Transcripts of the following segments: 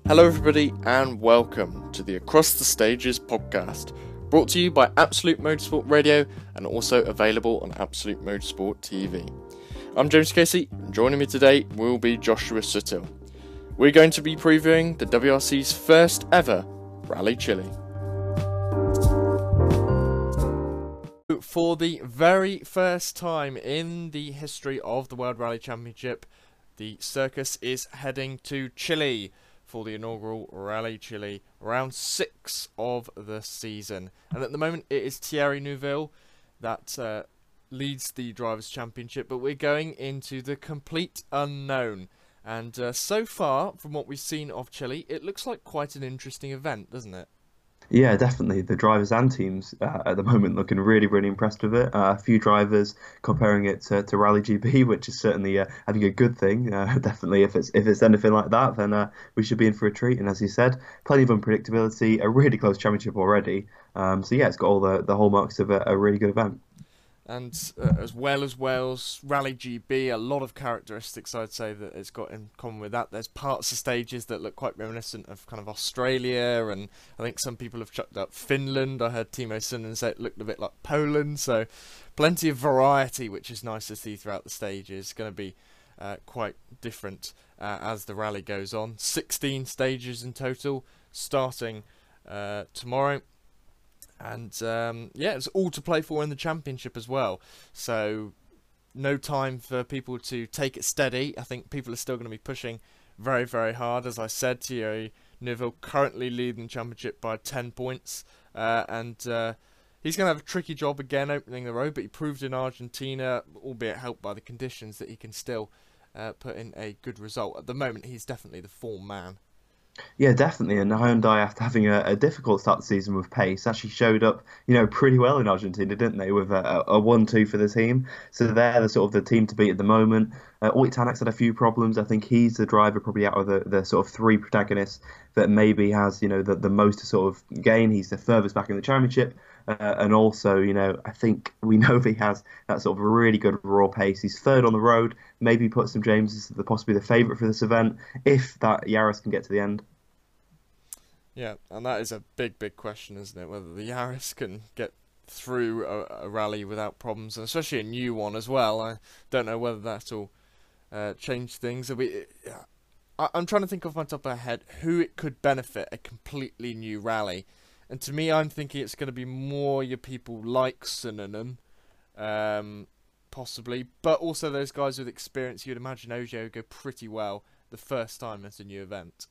Hello everybody and welcome to the Across the Stages podcast, brought to you by Absolute Motorsport Radio and also available on Absolute Motorsport TV. I'm James Casey, and joining me today will be Joshua Suttil. We're going to be previewing the WRC's first ever Rally Chile. For the very first time in the history of the World Rally Championship, the circus is heading to Chile for the inaugural Rally Chile, round 6 of the season. And at the moment it is Thierry Neuville that leads the Drivers' Championship, but we're going into the complete unknown. And so far, from what we've seen of Chile, it looks like quite an interesting event, doesn't it? Yeah, definitely. The drivers and teams at the moment looking really, really impressed with it. A few drivers comparing it to Rally GB, which is certainly, I think, a good thing. Definitely, if it's anything like that, then we should be in for a treat. And as you said, plenty of unpredictability, a really close championship already. So yeah, it's got all the hallmarks of a really good event. And as well as Wales, Rally GB, a lot of characteristics I'd say that it's got in common with that. There's parts of stages that look quite reminiscent of kind of Australia, and I think some people have chucked up Finland. I heard Timo Sundin say it looked a bit like Poland, so plenty of variety, which is nice to see throughout the stages. It's going to be quite different as the rally goes on. 16 stages in total, starting tomorrow. And yeah, it's all to play for in the championship as well. So no time for people to take it steady. I think people are still going to be pushing very, very hard. As I said, Thierry Neuville currently leading the championship by 10 points. And he's going to have a tricky job again opening the road, but he proved in Argentina, albeit helped by the conditions, that he can still put in a good result. At the moment, he's definitely the form man. Yeah, definitely. And Hyundai, after having a difficult start to the season with pace, actually showed up, pretty well in Argentina, didn't they? With a 1-2 for the team. So they're the sort of the team to beat at the moment. Ott Tanak's had a few problems. I think he's the driver probably out of the sort of three protagonists that maybe has, the most to sort of gain. He's the furthest back in the championship. And also, I think we know that he has that sort of really good raw pace. He's third on the road. Maybe put some James as possibly the favourite for this event, if that Yaris can get to the end. Yeah, and that is a big, big question, isn't it? Whether the Yaris can get through a rally without problems, and especially a new one as well. I don't know whether that'll change things. I'm trying to think off my top of my head who it could benefit a completely new rally. And to me, I'm thinking it's going to be more your people like Suninen, possibly, but also those guys with experience. You'd imagine Ogier would go pretty well the first time at a new event.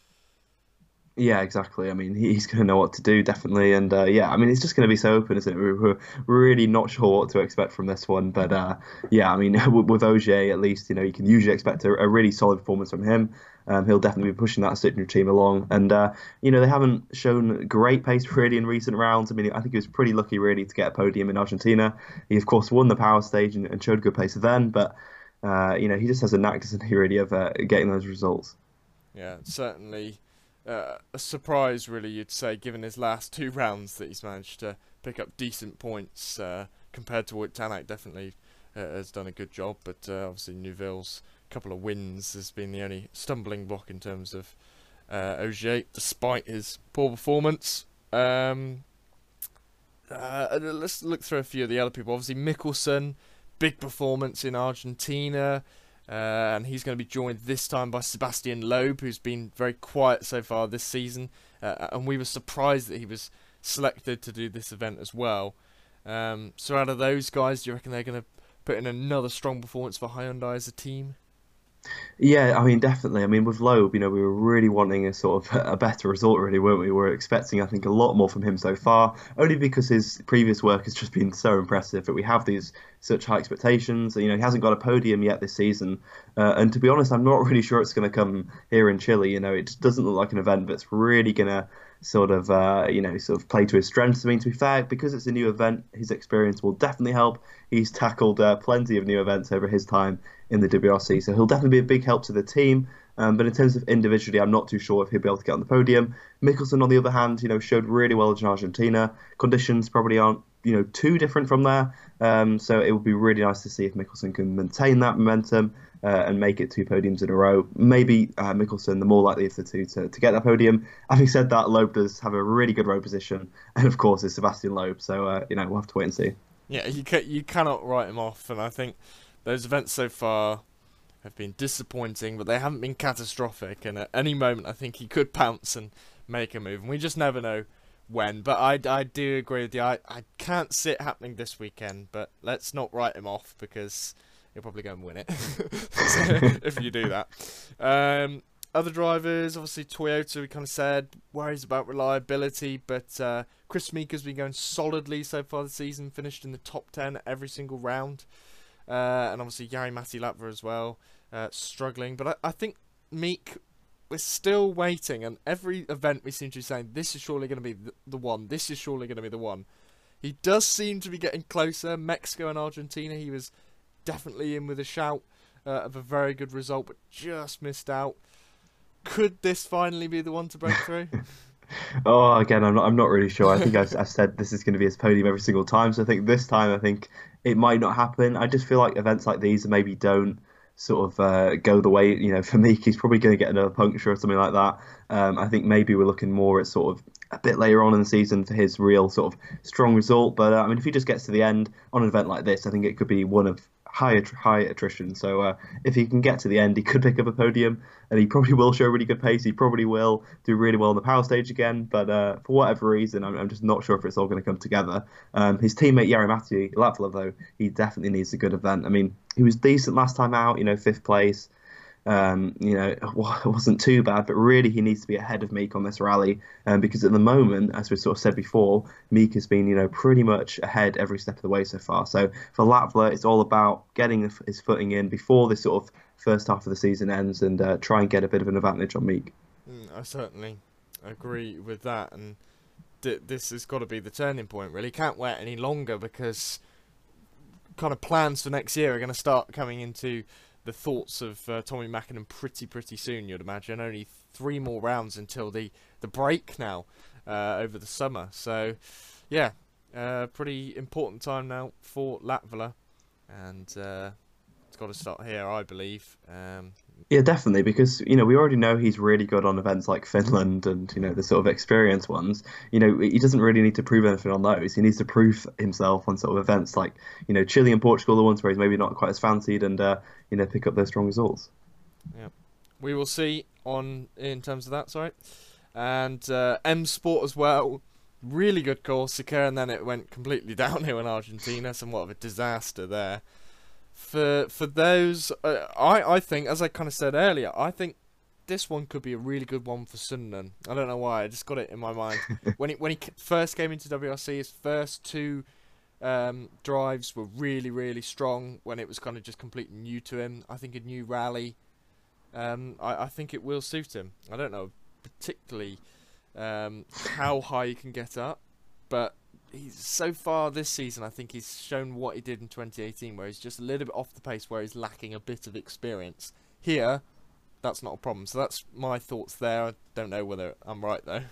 Yeah, exactly. I mean, he's going to know what to do, definitely. And yeah, I mean, it's just going to be so open, isn't it? We're really not sure what to expect from this one. But yeah, I mean, with Ogier, at least, you can usually expect a really solid performance from him. He'll definitely be pushing that Signature team along. And, they haven't shown great pace really in recent rounds. I mean, I think he was pretty lucky, really, to get a podium in Argentina. He, of course, won the power stage and showed good pace then. But, he just has a knack, doesn't he, really, of getting those results. Yeah, certainly. A surprise, really, you'd say, given his last 2 rounds, that he's managed to pick up decent points compared to what Tanak definitely has done a good job. But obviously Neuville's couple of wins has been the only stumbling block in terms of Ogier, despite his poor performance. Let's look through a few of the other people. Obviously Mikkelsen, big performance in Argentina. And he's going to be joined this time by Sebastian Loeb, who's been very quiet so far this season. And we were surprised that he was selected to do this event as well. So out of those guys, do you reckon they're going to put in another strong performance for Hyundai as a team? Yeah, I mean, definitely. I mean, with Loeb, we were really wanting a sort of a better result, really, weren't we? We were expecting, I think, a lot more from him so far, only because his previous work has just been so impressive that we have these such high expectations. He hasn't got a podium yet this season, and to be honest, I'm not really sure it's going to come here in Chile. It just doesn't look like an event that's really going to sort of play to his strengths. I mean, to be fair, because it's a new event, his experience will definitely help. He's tackled plenty of new events over his time in the WRC, so he'll definitely be a big help to the team. But in terms of individually, I'm not too sure if he'll be able to get on the podium. Mikkelsen, on the other hand, showed really well in Argentina. Conditions probably aren't, too different from there. So it would be really nice to see if Mikkelsen can maintain that momentum and make it 2 podiums in a row. Maybe Mikkelsen, the more likely of the two to get that podium. Having said that, Loeb does have a really good road position, and of course, it's Sebastian Loeb. So we'll have to wait and see. Yeah, you cannot write him off, and I think those events so far have been disappointing, but they haven't been catastrophic. And at any moment, I think he could pounce and make a move, and we just never know when. But I do agree with you. I can't see it happening this weekend, but let's not write him off because he'll probably go and win it if you do that. Other drivers, obviously Toyota, we kind of said, worries about reliability, but Chris Meeker's been going solidly so far this season, finished in the top 10 every single round. And obviously Jari-Matti Latvala as well, struggling. But I think Meek, we're still waiting, and every event we seem to be saying, this is surely going to be the one, this is surely going to be the one. He does seem to be getting closer. Mexico and Argentina, he was definitely in with a shout of a very good result, but just missed out. Could this finally be the one to break through? Oh, again, I'm not really sure. I think I've said this is going to be his podium every single time. So I think this time, I think it might not happen. I just feel like events like these maybe don't sort of go the way, for Meek, he's probably going to get another puncture or something like that. I think maybe we're looking more at sort of a bit later on in the season for his real sort of strong result. But I mean, if he just gets to the end on an event like this, I think it could be one of high attrition. So if he can get to the end, he could pick up a podium, and he probably will show really good pace. He probably will do really well on the power stage again. But for whatever reason, I'm just not sure if it's all going to come together. His teammate Jari-Matti Latvala, though, he definitely needs a good event. I mean, he was decent last time out, 5th place. It wasn't too bad, but really he needs to be ahead of Meek on this rally, because at the moment, as we sort of said before, Meek has been, pretty much ahead every step of the way so far. So for Latvala, it's all about getting his footing in before this sort of first half of the season ends and try and get a bit of an advantage on Meek. I certainly agree with that, and this has got to be the turning point, really. Can't wait any longer, because kind of plans for next year are going to start coming into the thoughts of Tommi Mäkinen pretty soon, you'd imagine. Only 3 more rounds until the break now over the summer. So, yeah, pretty important time now for Latvala, and it's got to start here, I believe. Yeah, definitely, because we already know he's really good on events like Finland and the sort of experienced ones. He doesn't really need to prove anything on those. He needs to prove himself on sort of events like Chile and Portugal, the ones where he's maybe not quite as fancied, and pick up those strong results. Yeah, we will see in terms of that. Sorry, and M Sport as well. Really good Corsica, and then it went completely downhill in Argentina. Somewhat of a disaster there. For those, I think, as I kind of said earlier, I think this one could be a really good one for Sunderland. I don't know why, I just got it in my mind. when he first came into WRC, his first 2 drives were really strong when it was kind of just completely new to him. I think a new rally, I think it will suit him. I don't know particularly how high he can get up, but he's so far this season, I think he's shown what he did in 2018, where he's just a little bit off the pace, where he's lacking a bit of experience. Here, that's not a problem. So that's my thoughts there. I don't know whether I'm right, though.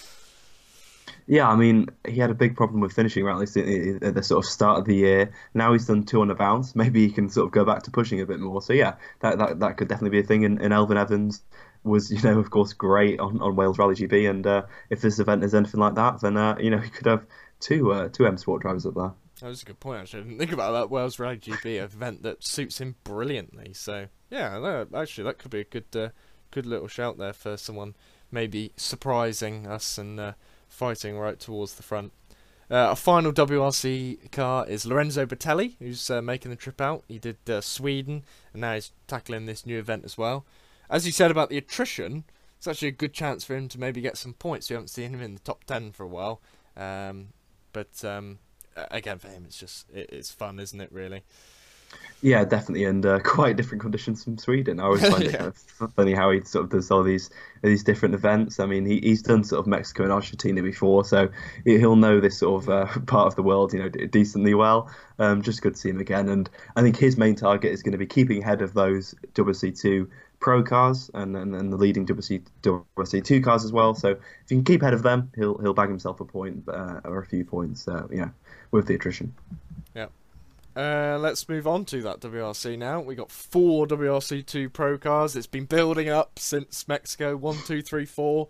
Yeah, I mean, he had a big problem with finishing rallies at the sort of start of the year. Now he's done 2 on the bounce. Maybe he can sort of go back to pushing a bit more. So yeah, that could definitely be a thing. And Elfyn Evans was, of course, great on Wales Rally GB. And if this event is anything like that, then he could have two M Sport drivers up there. That was a good point, actually. I didn't think about that. Wales Rally GB, an event that suits him brilliantly. So yeah, actually that could be a good little shout there for someone maybe surprising us and fighting right towards the front. Our final WRC car is Lorenzo Bertelli, who's making the trip out. He did Sweden, and now he's tackling this new event as well. As you said about the attrition, it's actually a good chance for him to maybe get some points. We haven't seen him in the top 10 for a while. But again, for him, it's fun, isn't it, really? Yeah, definitely, and quite different conditions from Sweden. I always find it kind of funny how he sort of does all these different events. I mean, he's done sort of Mexico and Argentina before, so he'll know this sort of part of the world, decently well. Just good to see him again, and I think his main target is going to be keeping ahead of those WC2 Pro cars and the leading WRC2 cars as well. So if you can keep ahead of them, he'll bag himself a point or a few points, with the attrition. Yeah. Let's move on to that WRC now. We got 4 WRC2 Pro cars. It's been building up since Mexico 1, 2, 3, 4,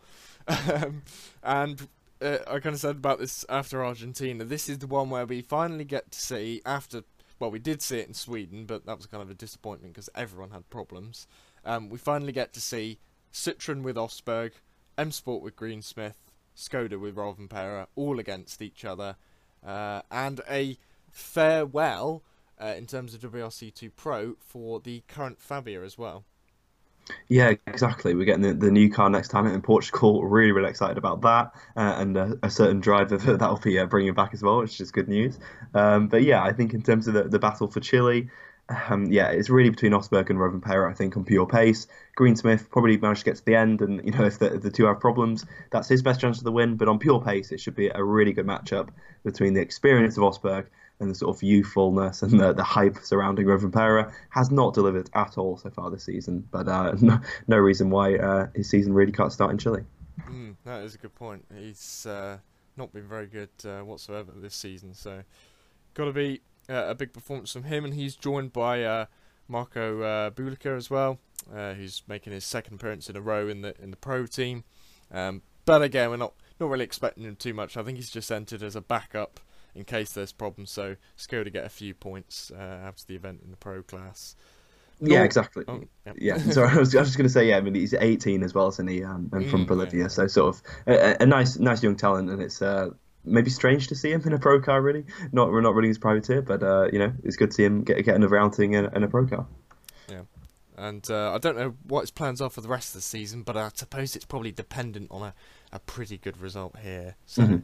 and I kind of said about this after Argentina. This is the one where we finally get to see after. Well, we did see it in Sweden, but that was kind of a disappointment because everyone had problems. We finally get to see Citroen with Osberg, M Sport with Greensmith, Skoda with Rovanperä, all against each other, and a farewell in terms of WRC2 Pro for the current Fabia as well. Yeah, exactly. We're getting the new car next time in Portugal. Really, really excited about that, and a certain driver that'll be bringing back as well, which is good news. But yeah, I think in terms of the battle for Chile, it's really between Osberg and Rovanperä. I think on pure pace, Greensmith probably managed to get to the end, and if the two have problems, that's his best chance of the win. But on pure pace, it should be a really good matchup between the experience of Osberg and the sort of youthfulness and the hype surrounding Rovanperä. Has not delivered at all so far this season, but no reason why his season really can't start in Chile. That is a good point. He's not been very good whatsoever this season, so got to be a big performance from him, and he's joined by Marco Bulica as well, who's making his second appearance in a row in the pro team. But again, we're not really expecting him too much. I think he's just entered as a backup in case there's problems, so Skoda get a few points after the event in the pro class. Yeah, exactly. Oh, yeah. Sorry, I was just going to say, I mean, he's 18 as well, isn't he? And from Bolivia, so sort of a nice young talent, and it's maybe strange to see him in a pro car. Really, we're not running his privateer, but it's good to see him get another outing in a pro car. Yeah. And I don't know what his plans are for the rest of the season, but I suppose it's probably dependent on a pretty good result here. So,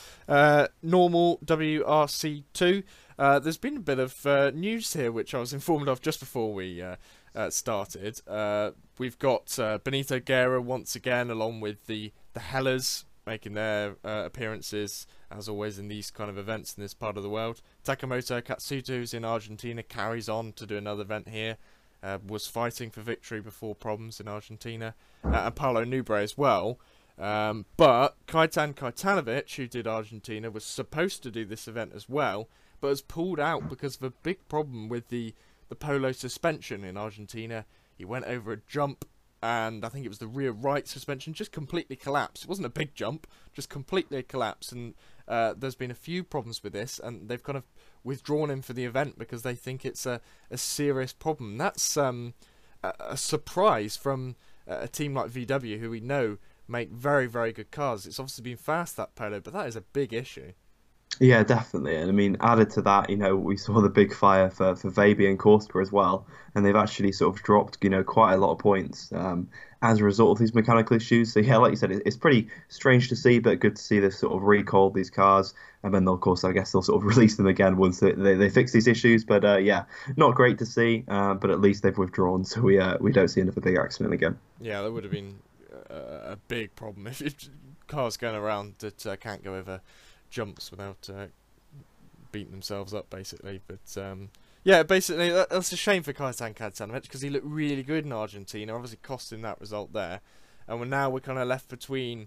normal WRC2. There's been a bit of news here, which I was informed of just before we started. We've got Benito Guerra once again, along with the Hellas, making their appearances, as always, in these kind of events in this part of the world. Takamoto Katsuta, who's in Argentina, carries on to do another event here. Was fighting for victory before problems in Argentina. And Paulo Nubre as well. But Kaitan Kaitanovic, who did Argentina, was supposed to do this event as well, but has pulled out because of a big problem with the Polo suspension in Argentina. He went over a jump, and I think it was the rear right suspension, just completely collapsed. It wasn't a big jump, just completely collapsed, and there's been a few problems with this, and they've kind of withdrawn him for the event because they think it's a serious problem. That's a surprise from a team like VW, who we know make very, very good cars. It's obviously been fast, that Polo, but that is a big issue. Yeah, definitely. And I mean, added to that, we saw the big fire for Veby and Korsper as well, and they've actually sort of dropped, quite a lot of points as a result of these mechanical issues. So yeah, like you said, it's pretty strange to see, but good to see they've sort of recalled these cars, and then of course, I guess they'll sort of release them again once they fix these issues. But yeah, not great to see, but at least they've withdrawn, so we don't see another big accident again. Yeah, that would have been a big problem if cars going around that can't go over jumps without beating themselves up, basically. But yeah, basically that's a shame for Kaitan Kaitanovic because he looked really good in Argentina, obviously costing that result there, and we're kind of left between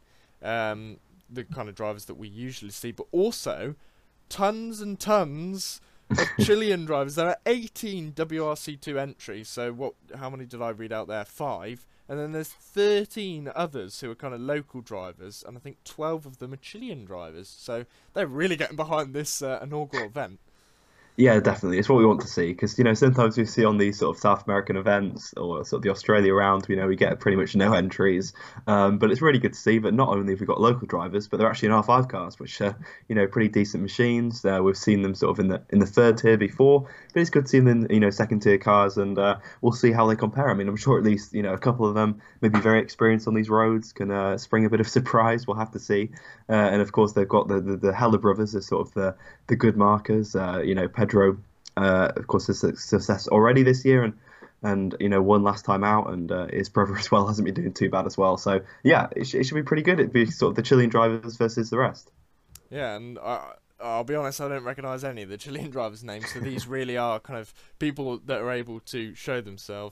the kind of drivers that we usually see, but also tons and tons of Chilean drivers. There are 18 WRC2 entries, so how many did I read out there? 5. And then there's 13 others who are kind of local drivers, and I think 12 of them are Chilean drivers. So they're really getting behind this inaugural event. Yeah, definitely. It's what we want to see because, sometimes we see on these sort of South American events or sort of the Australia round, we get pretty much no entries. But it's really good to see that not only have we got local drivers, but they're actually in R5 cars, which are, pretty decent machines. We've seen them sort of in the third tier before, but it's good to see them in, second tier cars, and we'll see how they compare. I mean, I'm sure at least, a couple of them, maybe very experienced on these roads, can spring a bit of surprise. We'll have to see. And of course, they've got the Heller brothers as sort of the good markers, Pedro, of course, has success already this year, and won last time out, and his brother as well hasn't been doing too bad as well. So yeah, it should be pretty good. It'd be sort of the Chilean drivers versus the rest. Yeah, and I'll be honest, I don't recognise any of the Chilean drivers' names, so these really are kind of people that are able to show themselves.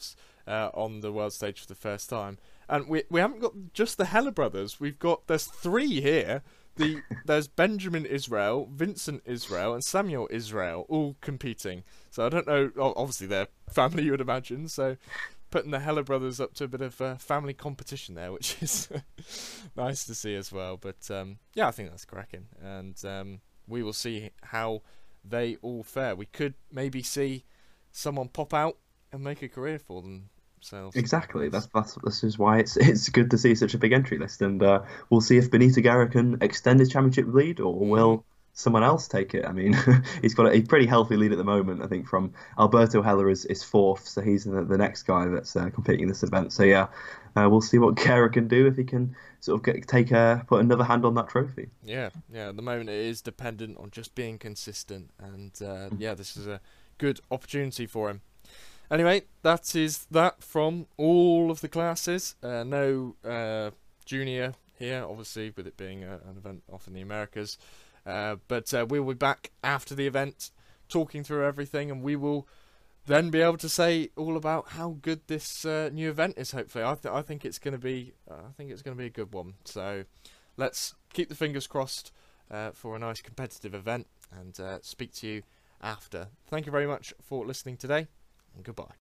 on the world stage for the first time. And we haven't got just the Heller brothers. There's 3 here. There's Benjamin Israel, Vincent Israel, and Samuel Israel all competing. So I don't know. Obviously, they're family, you would imagine. So putting the Heller brothers up to a bit of family competition there, which is nice to see as well. But yeah, I think that's cracking, and we will see how they all fare. We could maybe see someone pop out and make a career for themselves. Exactly. This is why it's good to see such a big entry list, and we'll see if Benito Guerra can extend his championship lead, or will someone else take it. I mean, he's got a pretty healthy lead at the moment. I think from Alberto Heller is 4th, so he's the next guy that's competing in this event. So yeah, we'll see what Guerra can do if he can sort of put another hand on that trophy. Yeah. At the moment, it is dependent on just being consistent, and yeah, this is a good opportunity for him. Anyway, that is that from all of the classes. No junior here, obviously, with it being an event off in the Americas. But we'll be back after the event, talking through everything, and we will then be able to say all about how good this new event is. Hopefully, I think it's going to be. I think it's going to be a good one. So let's keep the fingers crossed for a nice competitive event, and speak to you after. Thank you very much for listening today, and goodbye.